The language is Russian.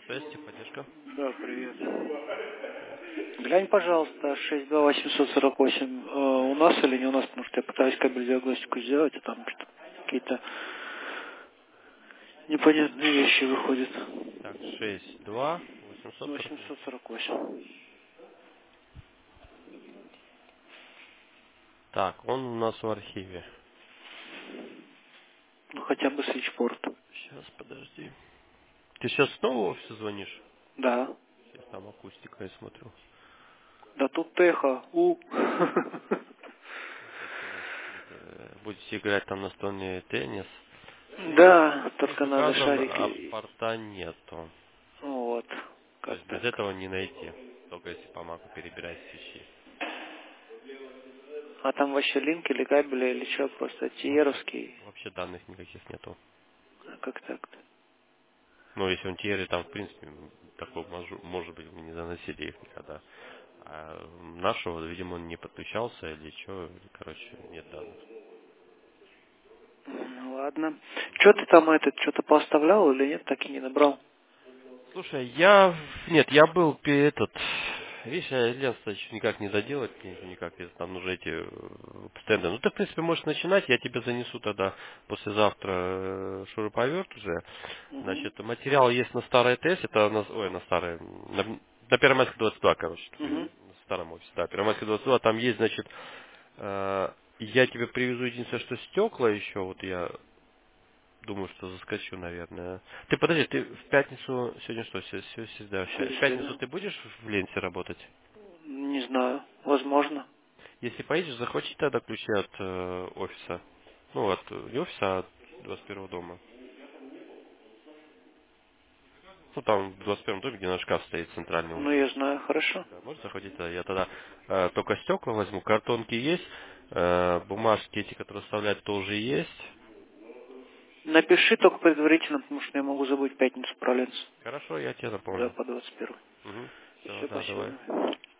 связь, техподдержка. Да, привет. Привет. Глянь, пожалуйста, 62848 у нас или не у нас, потому что я пытаюсь кабель диагностику сделать, а там что-то какие-то непонятные вещи выходят. Так, 62 848. 848. Так, он у нас в архиве. Ну, хотя бы свитчпорт. Сейчас, подожди. Ты сейчас снова в офис звонишь? Да. Сейчас там акустика, я смотрю. Да тут эхо. Будете играть там настольный теннис. Да, Круг только надо указан, шарик а и... порта нету. Вот. То Как есть без так? этого не найти. Только если по маку перебирать свечи. А там вообще линк или кабели, или что, просто тиеровский? Вообще данных никаких нету. А как так-то? Ну, если он тиеры, там, в принципе, такого может быть, мы не заносили их никогда. А нашего, видимо, он не подключался или что, короче, нет данных. Ну ладно. Что ты там что-то поставлял или нет, так и не набрал? Слушай, нет, я был видишь, я ленту еще никак не доделать, мне никак, там нужны эти стенды. Ну, ты, в принципе, можешь начинать, я тебе занесу тогда послезавтра шуруповерт уже. Угу. Значит, материал есть на старой ТС, это на старой, на Первомайской 22, короче, Угу. в старом офисе, да, Первомайской 22, там есть, значит, я тебе привезу единственное, что стекла еще, вот я думаю, что заскочу, наверное. Ты подожди, ты в пятницу, сегодня что, да, в пятницу Среда. ты будешь в ленте работать? Не знаю. Возможно. Если поедешь, захвати тогда ключи от офиса. Ну, не офиса, а от 21 дома. Ну, там в 21 доме, где наш шкаф стоит центральный Ну, уже. я знаю. Хорошо. Да, можешь захватить, да, я тогда только стекла возьму, картонки есть, бумажки эти, которые вставлять, тоже есть. Напиши только предварительно, потому что я могу забыть в пятницу про ленцу. Хорошо, я тебе Да, напомню. по 21. Угу. Все, Все, да, давай. спасибо.